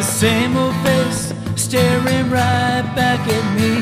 The same old face staring right back at me.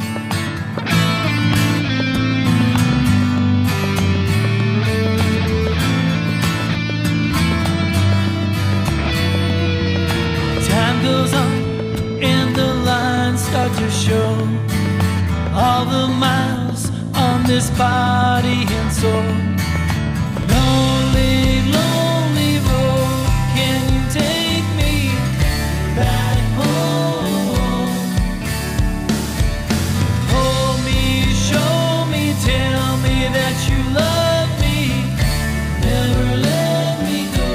Time goes on and the lines start to show all the miles on this body and soul. Lonely, lonely road, can you take me back home? Hold me, show me, tell me that you love me, never let me go.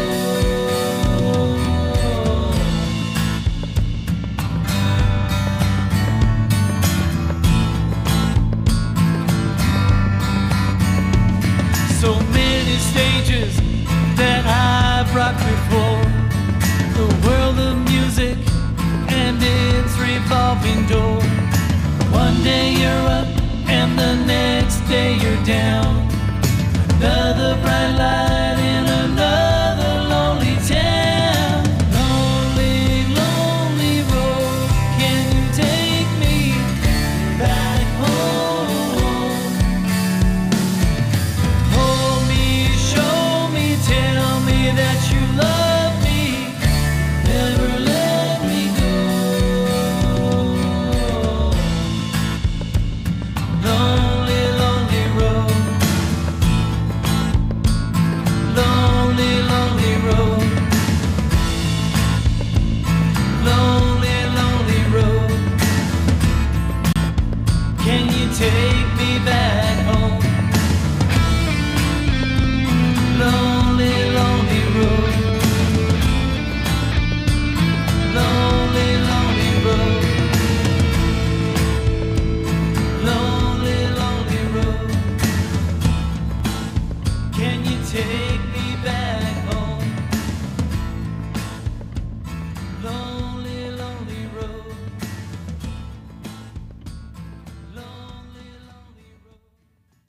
So many stages that I've rocked before, the world of music and its revolving door. One day you're up and the next day you're down. Another bright light in another lonely town. Lonely, lonely road, can you take me back home? Hold me, show me, tell me that you love me, never let me go. Lonely, lonely road. Lonely, lonely road. Lonely, lonely road. Can you take me back home? Lonely, lonely road. Lonely, lonely road. Lonely, lonely road. Can you take me back home? Lonely, lonely road. Lonely, lonely road.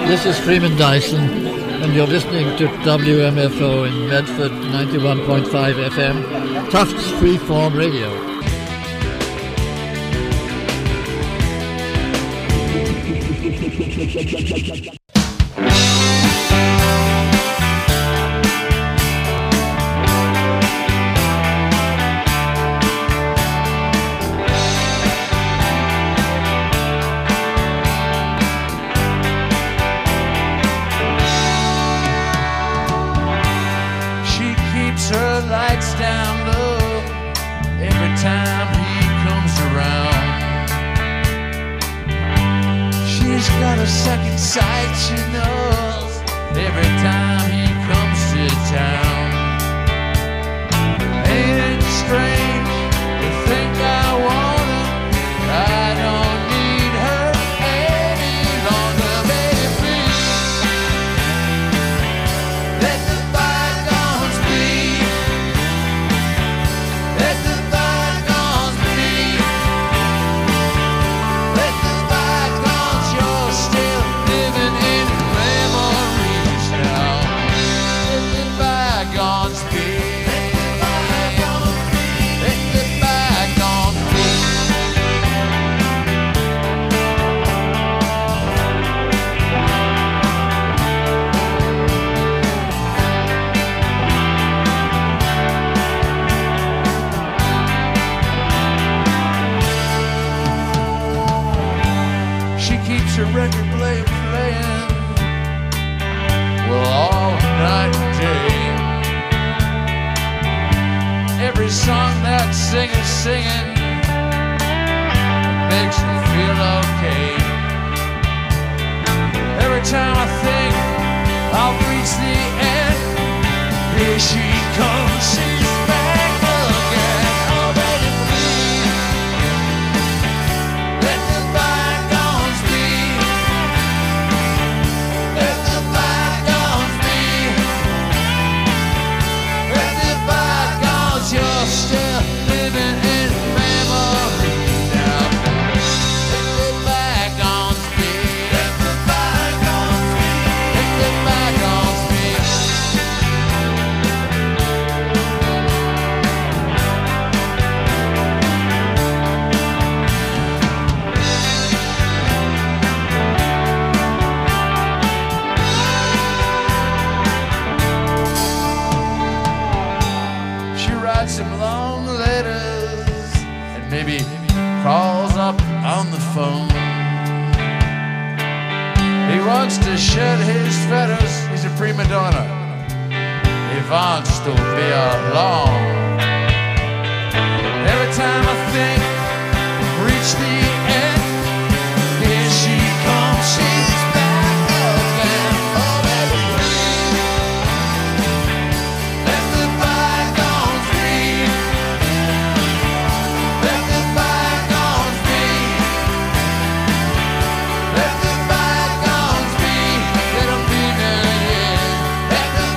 This is Freeman Dyson, and you're listening to WMFO in Medford, 91.5 FM, Tufts Freeform Radio.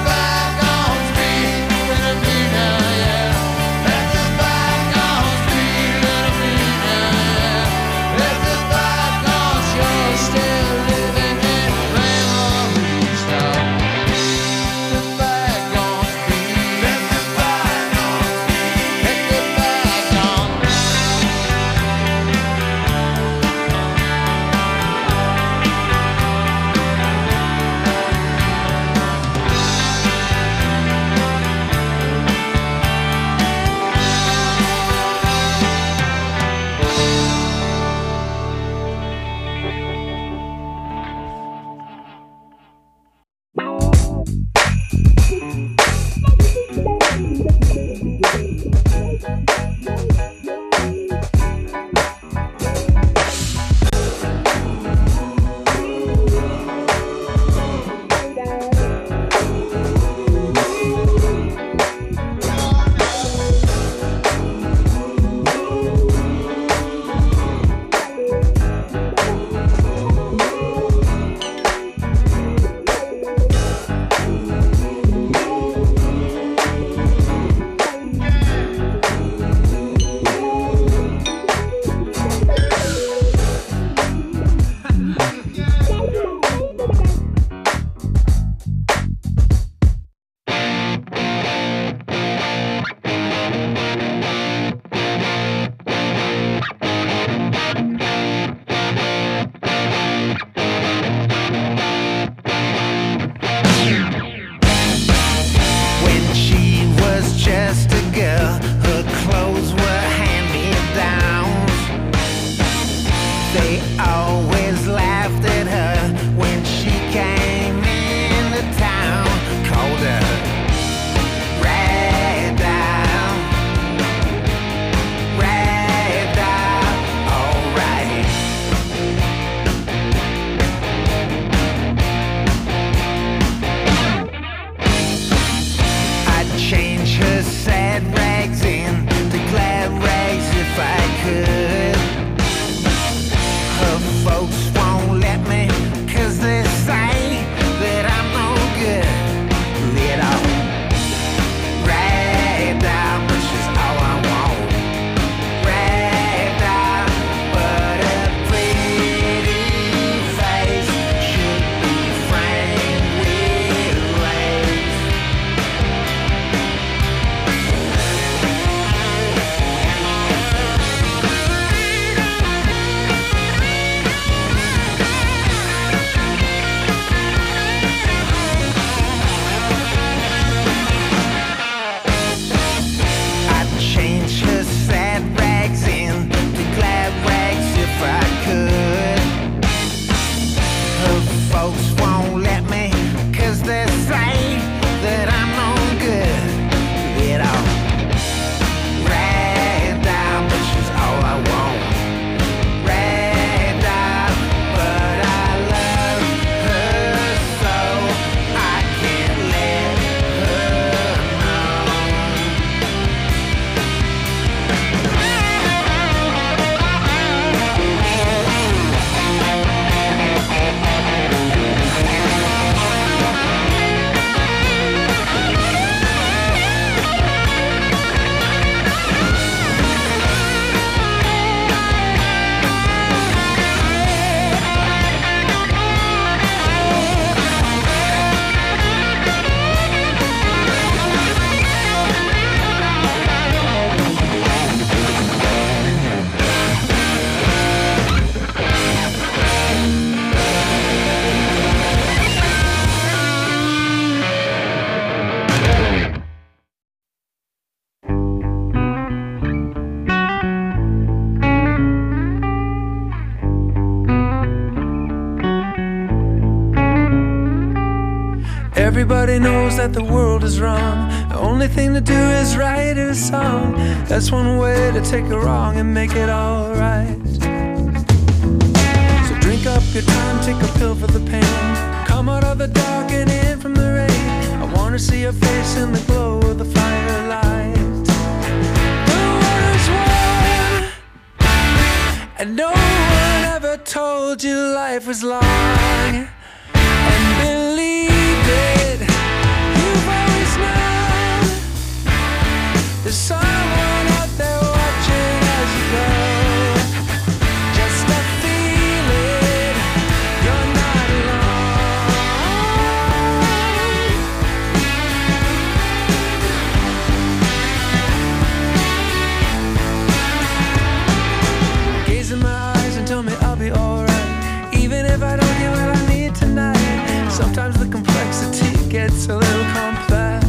Let the bygones be. They always laughed at her when she came into town. Called her Ragdoll, Ragdoll, alright. I'd change her sad rags into glad rags if I could. Her folks won't let me, 'cause they say that I'm no good. Little Ragdoll, but she's all I want. Ragdoll, but a pretty face should be framed with lace. I'd change her sad rags into glad rags if I could. Her folks won't let me, 'cause they say that I'm no good. Little Ragdoll, but she's all I want. Ragdoll, but I love her so I can't let her know. Everybody knows that the world is wrong. The only thing to do is write a song. That's one way to take a wrong and make it alright. So drink up your time, take a pill for the pain. Come out of the dark and in from the rain. I wanna see your face in the glow of the firelight. The water's warm, and no one ever told you life was long. And believe it, you've always known there's someone out there watching as you go. Just a feeling you're not alone. Gaze in my eyes and tell me I'll be alright, even if I don't get what I need tonight. Sometimes the complexity gets a little complex,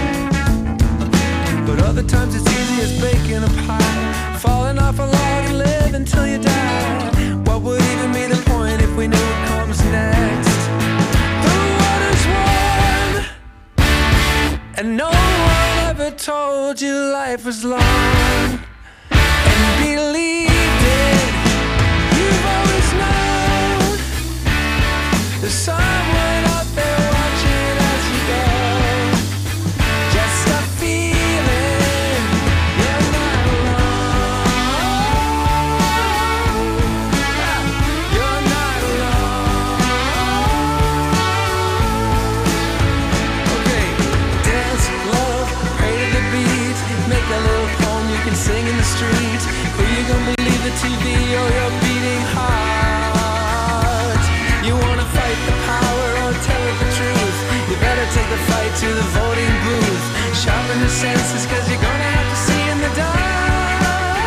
but other times it's easy as baking a pie, falling off a log and live until you die. What would even be the point if we knew what comes next? The water's warm, and no one ever told you life was long. And believed it, you've always known there's someone out there watching as you go. Just a feeling you're not alone. You're not alone. Okay, dance, love, pray to the beat. Make a little poem you can sing in the street. Who you gonna believe, the TV or your beating heart? You wanna fight the power or tell it the truth? You better take the fight to the voting booth. Sharpen your senses, 'cause you're gonna have to see in the dark.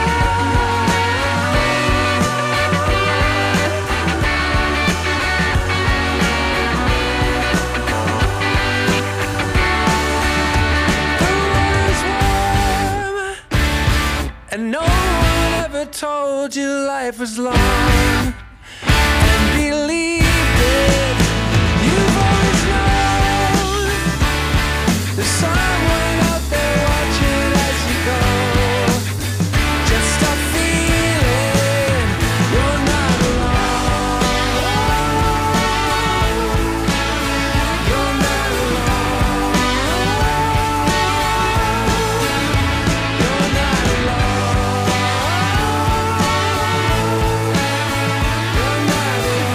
The water's warm, and no one ever told you life was long and believed it. You've always known there's someone out there watching as you go. Just stop feeling you're not alone. You're not alone. You're not alone. You're not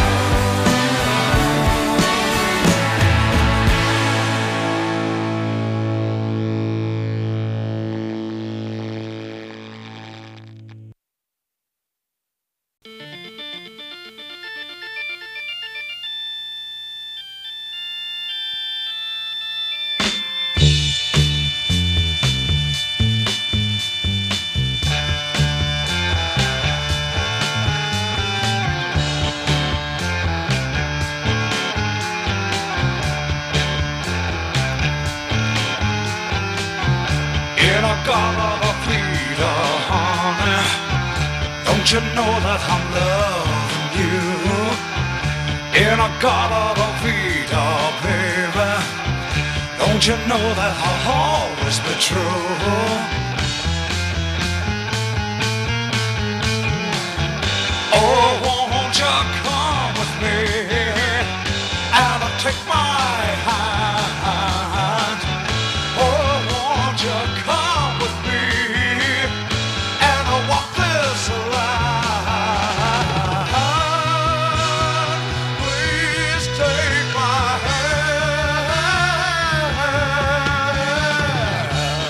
In a garden of Peter, honey, don't you know that I'm loving you? In a garden of Peter, baby, don't you know that I'll always be true? Oh, won't you come with me and take my hand? Oh, won't you come with me and walk this line? Please take my hand.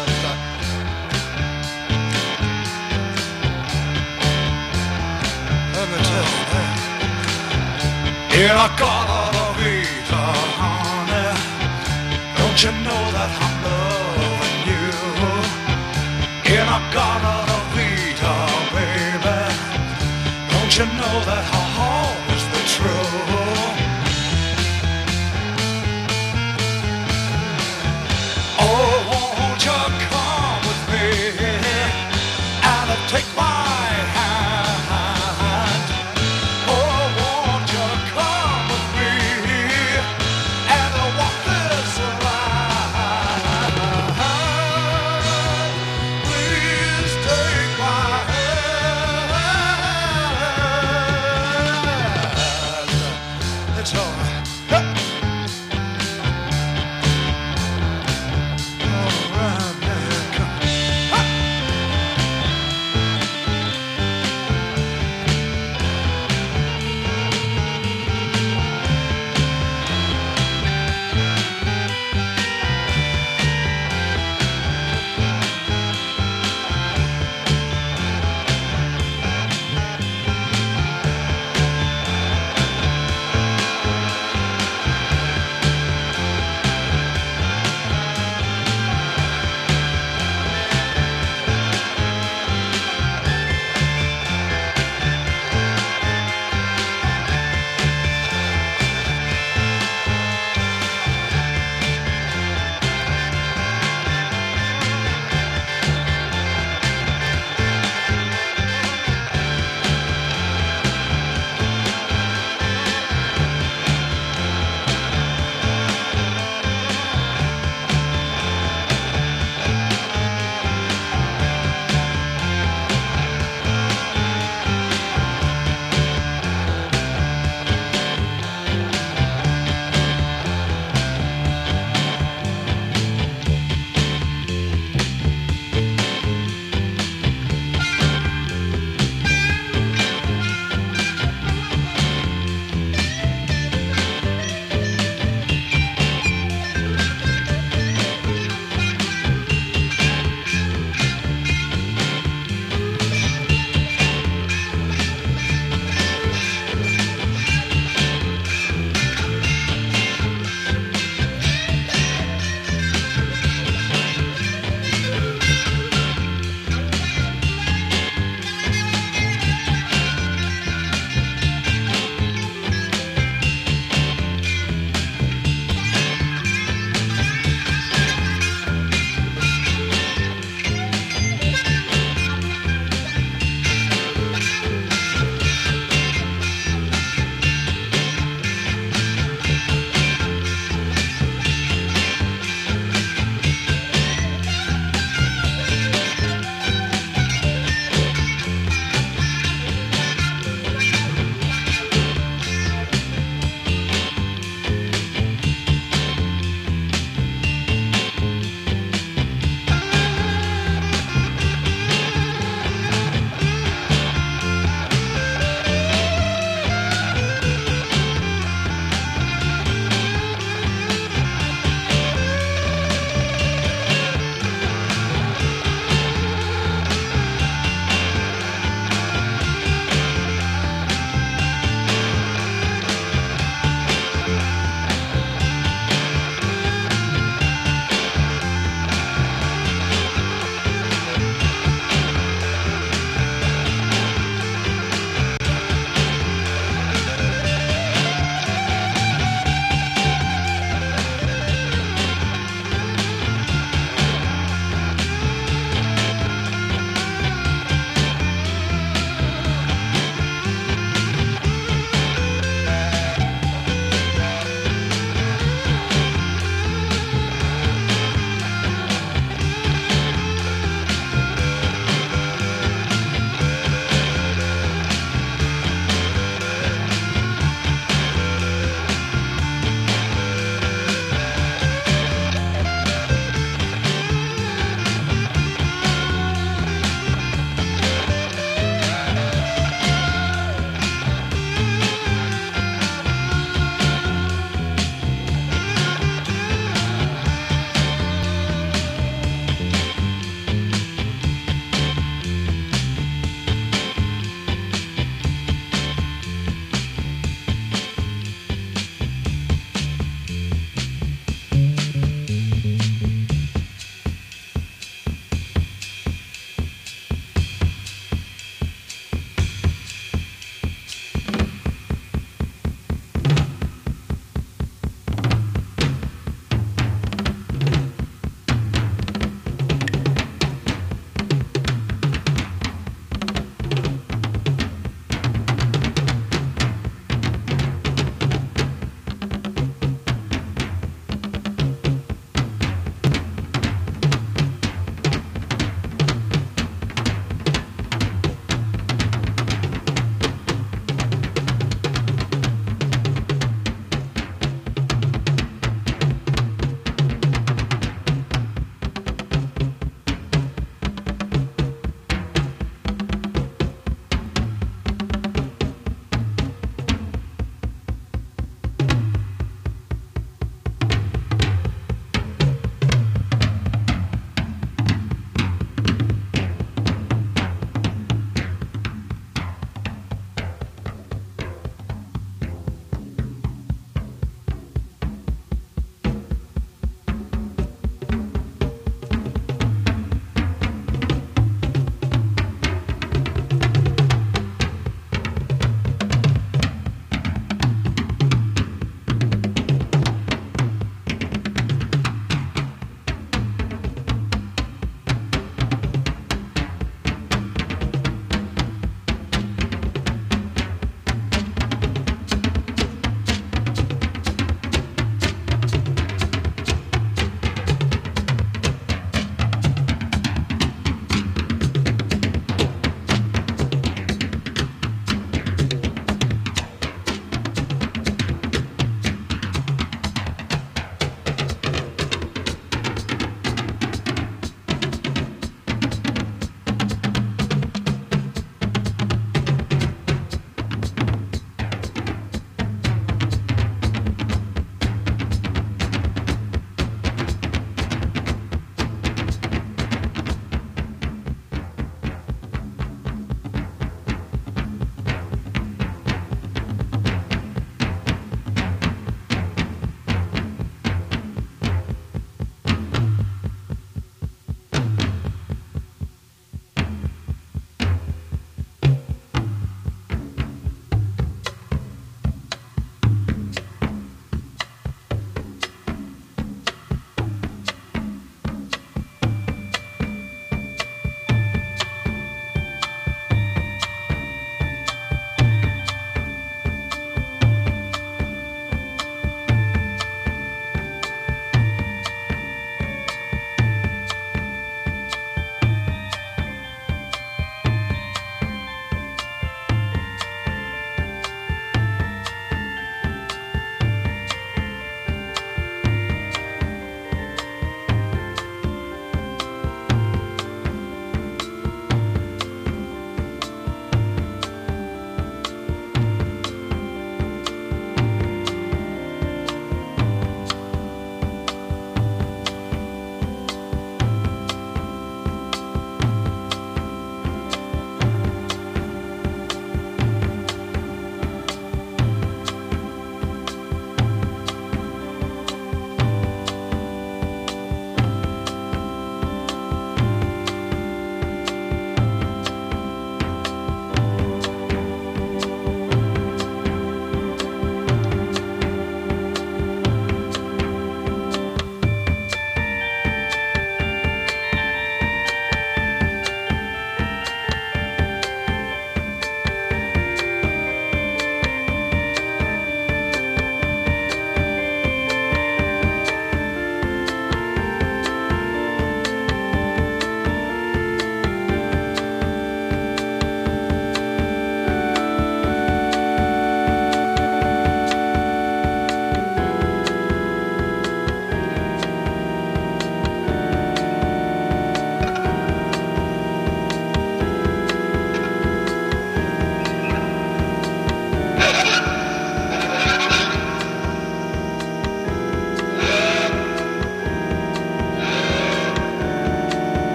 Let me tell you that. In a garden of Eden, honey, don't you know that I'm loving you? In a garden of Eden, baby, don't you know that I'll always be true? Oh, won't you come with me and take my hand? Oh, won't you come with me and walk this line? Please take my hand.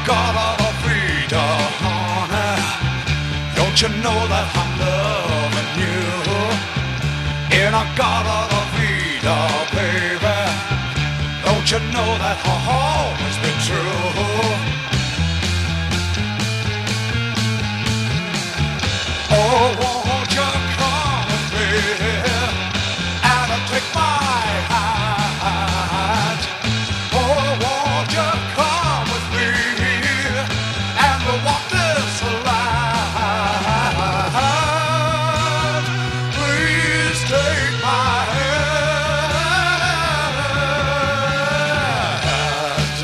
gotta feed her, honey. Don't you know that I'm loving you? And I gotta feed her, baby. Don't you know that I'll always be true? Oh, won't you come with me and take my hand? Oh, won't you come with me and we'll walk this line? Please take my hand.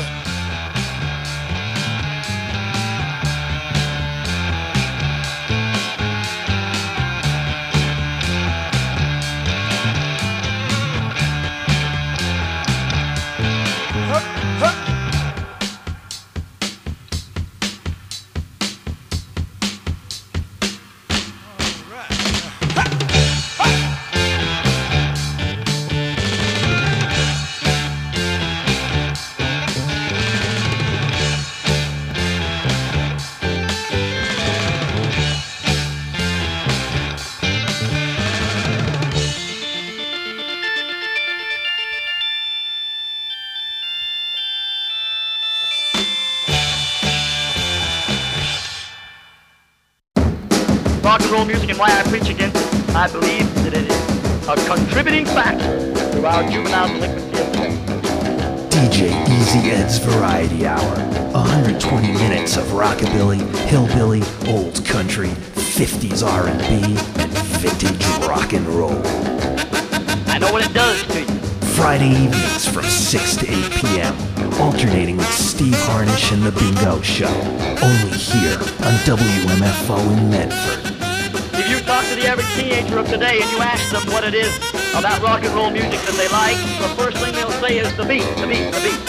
Rock and roll music and why I preach against it. I believe that it is a contributing factor to our juvenile delinquency of today. DJ Easy Ed's Variety Hour. 120 minutes of rockabilly, hillbilly, old country, 50s R&B, and vintage rock and roll. I know what it does to you. Friday evenings from 6 to 8 p.m. Alternating with Steve Harnish and The Bingo Show. Only here on WMFO in Medford. If you talk to the average teenager of today and you ask them what it is about rock and roll music that they like, the first thing they'll say is the beat, the beat, the beat.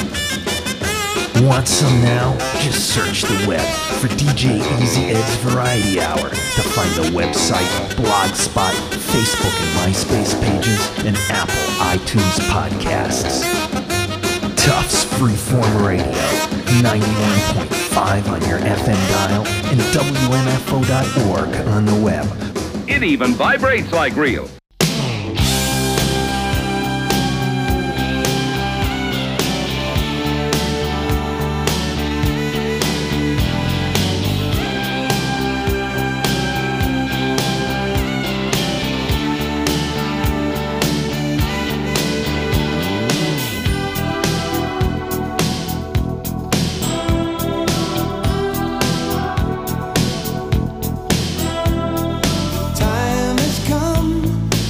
Want some now? Just search the web for DJ Easy Ed's Variety Hour to find the website, Blogspot, Facebook and MySpace pages, and Apple iTunes podcasts. Tufts Freeform Radio, 91.5 on your FM dial and WMFO.org on the web. It even vibrates like real. Time has come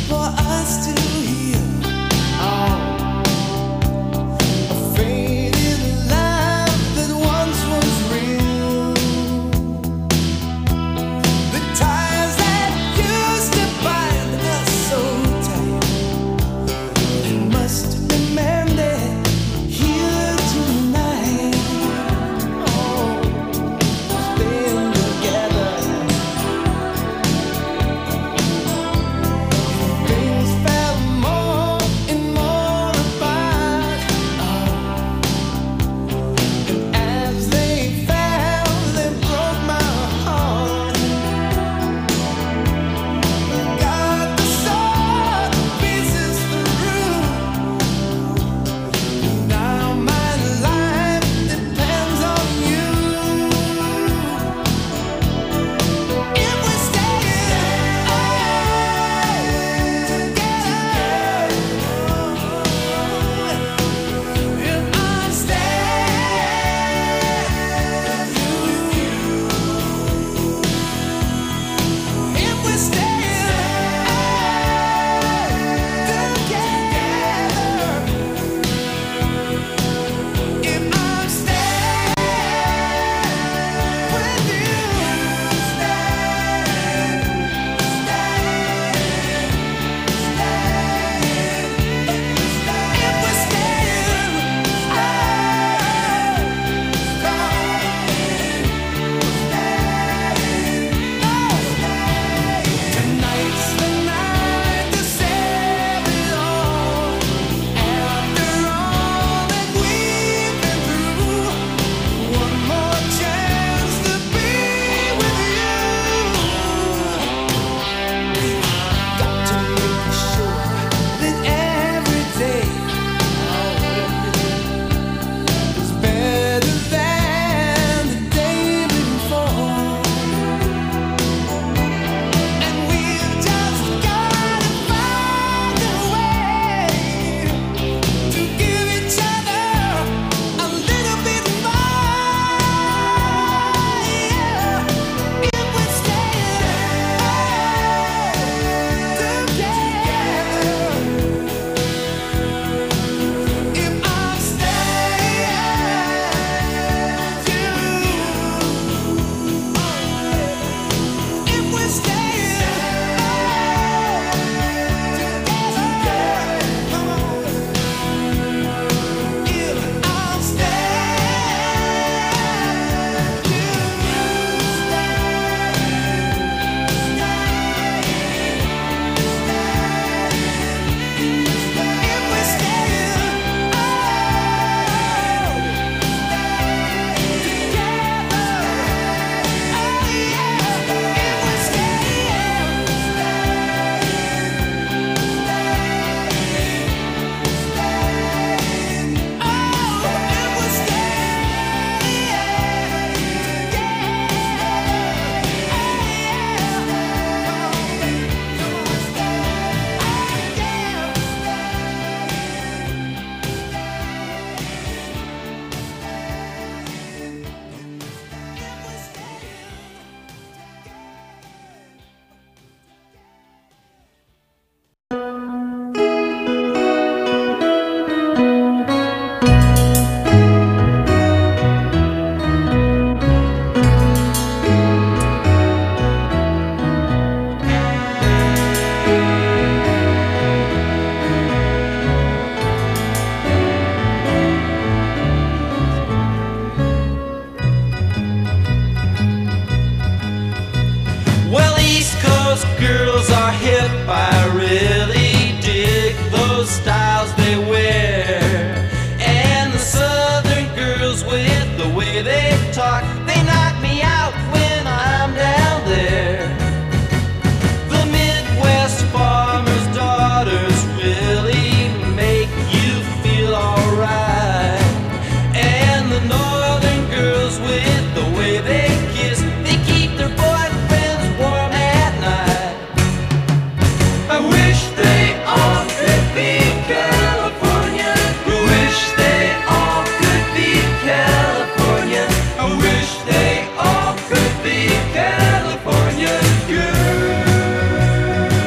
girls are hip, I really dig those styles they wear. And the southern girls with the way they talk, they knock me out when I'm down there. The Midwest farmers' daughters really make you feel alright. And the northern girls with the way they kiss, they keep their boyfriends warm at night. I wish they all could be California. I wish they all could be California. I wish they all could be California girls.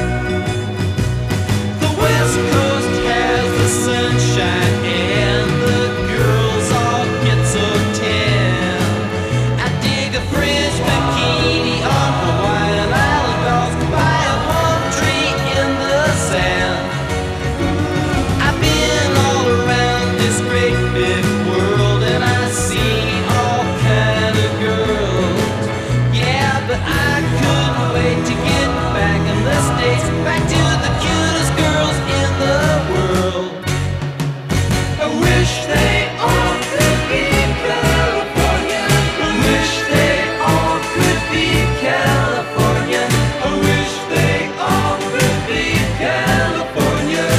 The West Coast has the sunshine and the girls all get so tan. I dig a French bikini on Hawaiian Island dolls by a palm tree in the sand. I've been all around this great big world and I see all kind of girls. Yeah, but I couldn't wait to get back in the States, back to the cutest girls in the world. I wish they all could be California. I wish they all could be California. I wish they all could be California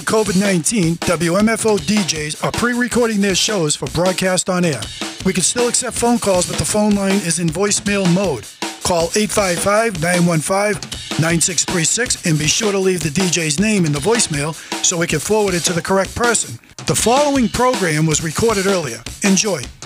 COVID-19, WMFO DJs are pre-recording their shows for broadcast on air. We can still accept phone calls, but the phone line is in voicemail mode. Call 855-915-9636 and be sure to leave the DJ's name in the voicemail so we can forward it to the correct person. The following program was recorded earlier. Enjoy.